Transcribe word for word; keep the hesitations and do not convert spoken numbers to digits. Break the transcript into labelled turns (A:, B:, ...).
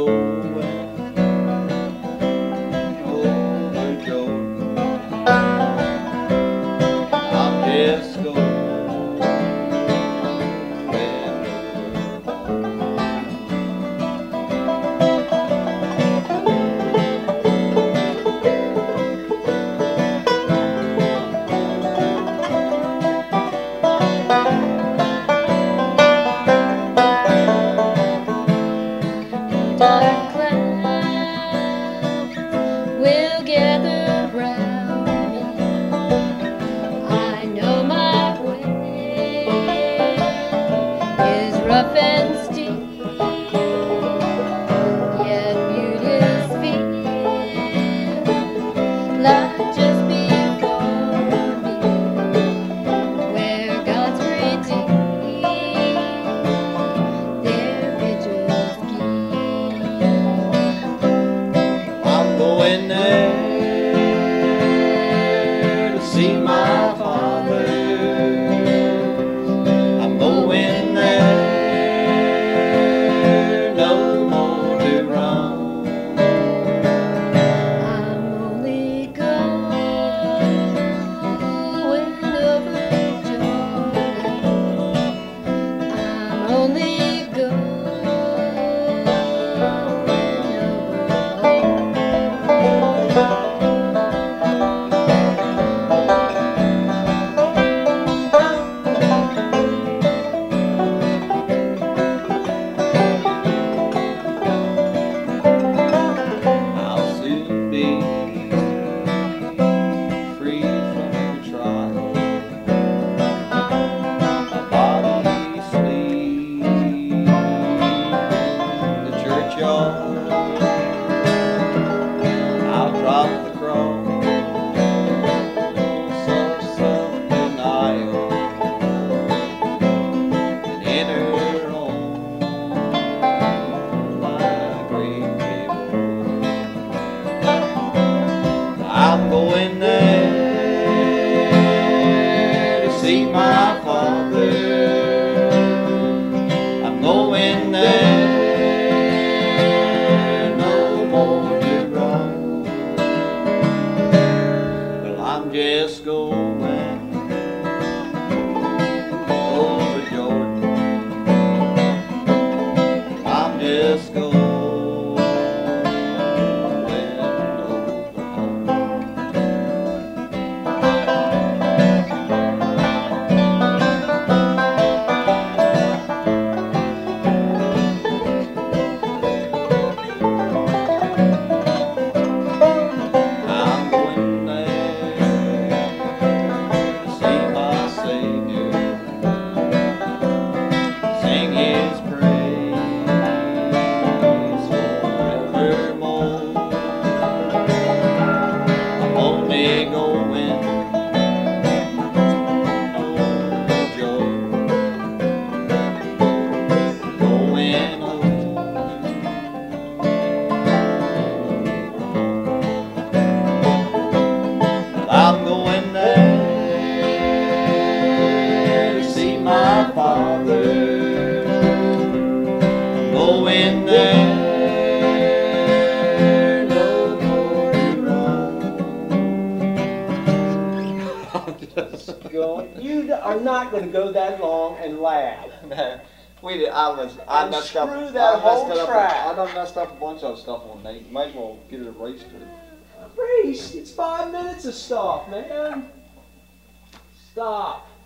A: over Jordan. I'm just going.
B: Dark cloud will gather round me. I know my way is rough and steep, yet beauty's field lie just before me, where God's redeemed their vigils keep.
A: I'm going there to see my Father. I'm going there, no more to roam.
B: I'm only going over Jordan. I'm only going over.
A: I'll soon be free from every trial. My body sleep in the churchyard. I'll drop the cross, some self-denial, and enter on my great table. I'm going there to see my Father. I'm going there, no more to roam. Well, I'm just going over Jordan. I'm just going over home. I'm going there to see my Savior, sing His praise forevermore. I'm only going over Jordan, going over. I'm going there to see my Father. I'm going there, no more to roam. I'm just
C: Going. You are not going to go that long and laugh.
A: Man, we did. I was. I
C: And
A: messed up.
C: screw that
A: I
C: whole
A: messed it up.
C: track.
A: I done messed up a bunch of stuff on Nate. Might as well get it erased. Or
C: Reese, it's five minutes of stuff, man. Stop.